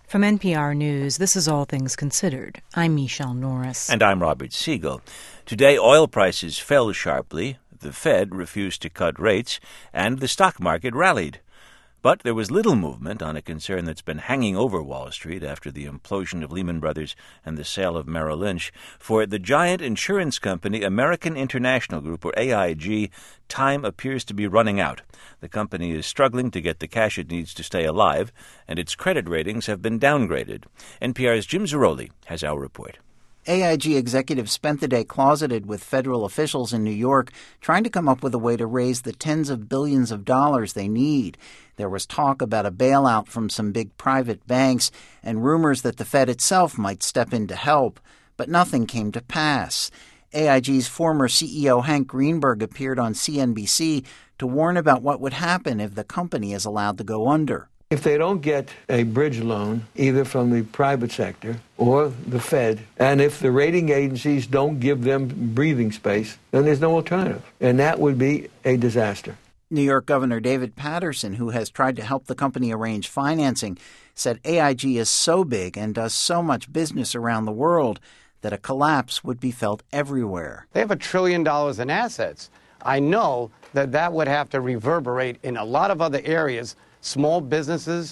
From NPR News, this is All Things Considered. I'm Michelle Norris. And I'm Robert Siegel. Today, oil prices fell sharply, the Fed refused to cut rates, and the stock market rallied. But there was little movement on a concern that's been hanging over Wall Street after the implosion of Lehman Brothers and the sale of Merrill Lynch. For the giant insurance company American International Group, or AIG, time appears to be running out. The company is struggling to get the cash it needs to stay alive, and its credit ratings have been downgraded. NPR's Jim Zarroli has our report. AIG executives spent the day closeted with federal officials in New York, trying to come up with a way to raise the tens of billions of dollars they need. There was talk about a bailout from some big private banks and rumors that the Fed itself might step in to help, but nothing came to pass. AIG's former CEO Hank Greenberg appeared on CNBC to warn about what would happen if the company is allowed to go under. If they don't get a bridge loan, either from the private sector or the Fed, and if the rating agencies don't give them breathing space, then there's no alternative. And that would be a disaster. New York Governor David Paterson, who has tried to help the company arrange financing, said AIG is so big and does so much business around the world that a collapse would be felt everywhere. They have $1 trillion in assets. I know that would have to reverberate in a lot of other areas. Small businesses,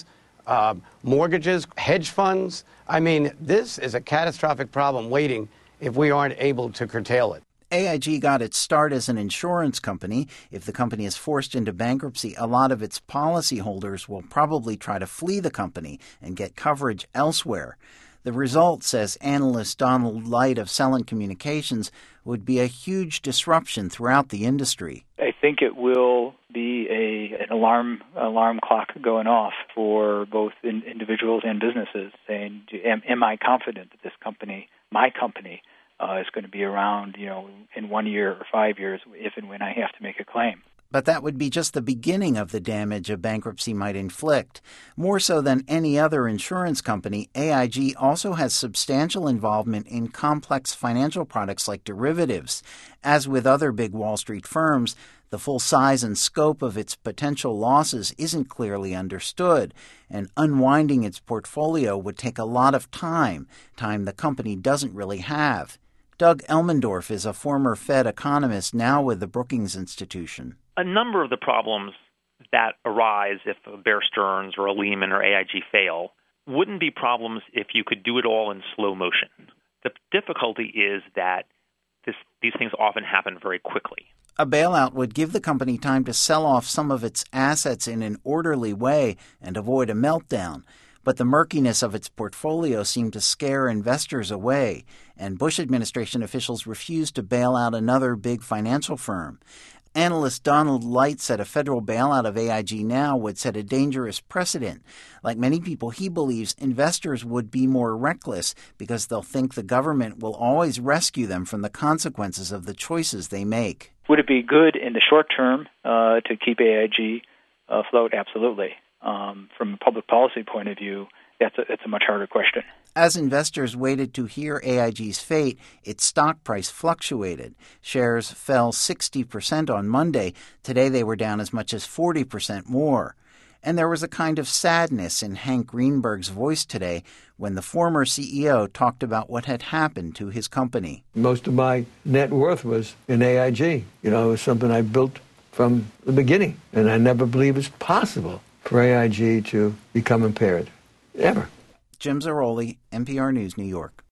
mortgages, hedge funds. I mean, this is a catastrophic problem waiting if we aren't able to curtail it. AIG got its start as an insurance company. If the company is forced into bankruptcy, a lot of its policyholders will probably try to flee the company and get coverage elsewhere. The result, says analyst Donald Light of Celent Communications, would be a huge disruption throughout the industry. I think it will be an alarm clock going off for both individuals and businesses, saying, am I confident that this company, my company, is going to be around, in 1 year or 5 years, if and when I have to make a claim? But that would be just the beginning of the damage a bankruptcy might inflict. More so than any other insurance company, AIG also has substantial involvement in complex financial products like derivatives. As with other big Wall Street firms, the full size and scope of its potential losses isn't clearly understood, and unwinding its portfolio would take a lot of time the company doesn't really have. Doug Elmendorf is a former Fed economist now with the Brookings Institution. A number of the problems that arise if a Bear Stearns or a Lehman or AIG fail wouldn't be problems if you could do it all in slow motion. The difficulty is that these things often happen very quickly. A bailout would give the company time to sell off some of its assets in an orderly way and avoid a meltdown. But the murkiness of its portfolio seemed to scare investors away, and Bush administration officials refused to bail out another big financial firm. Analyst Donald Light said a federal bailout of AIG now would set a dangerous precedent. Like many people, he believes investors would be more reckless because they'll think the government will always rescue them from the consequences of the choices they make. Would it be good in the short term to keep AIG afloat? Absolutely. From a public policy point of view, that's a much harder question. As investors waited to hear AIG's fate, its stock price fluctuated. Shares fell 60% on Monday. Today they were down as much as 40% more. And there was a kind of sadness in Hank Greenberg's voice today when the former CEO talked about what had happened to his company. Most of my net worth was in AIG. It was something I built from the beginning, and I never believed it's possible for AIG to become impaired, ever. Jim Zarroli, NPR News, New York.